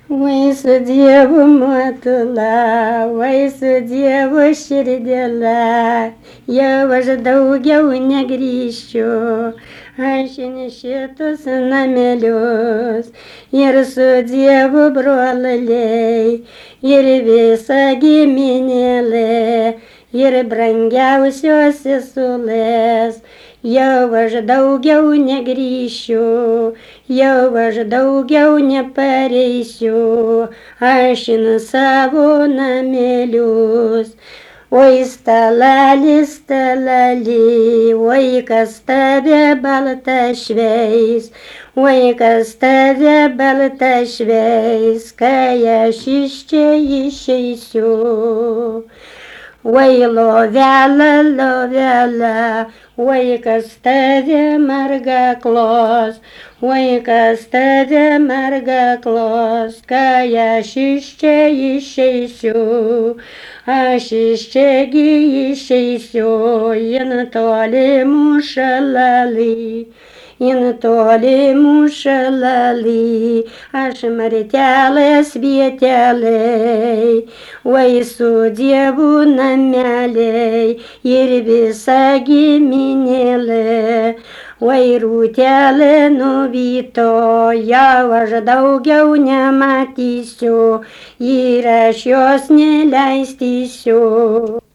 Vai su Dievu matula, vai su Dievu širdėle, jau aš daugiau negrįšiu, aš į šitus namelius ir su Dievu broliai, ir visa giminėlė, ir brangiausios sesulės. Jau aš daugiau negrįšiu, jau aš daugiau nepareisiu, aš į savo namelius. Oi stalali, stalali, oi kas tave balta šveis, oi kas tave balta šveis, kai aš iš čia išeisiu. Oi lovela, lovela, oi kas tave marga klos, oi kas tave marga klos, kai aš iš čia išeisiu, aš iš čiagi išeisiu, in tolimų šalalį. In tolimų šalalį, aš martelės vietelei, oi su Dievu nameliai ir visa giminėlė. Oi rūtelė nuvyto, jau aš daugiau nematysiu ir aš jos neleistysiu.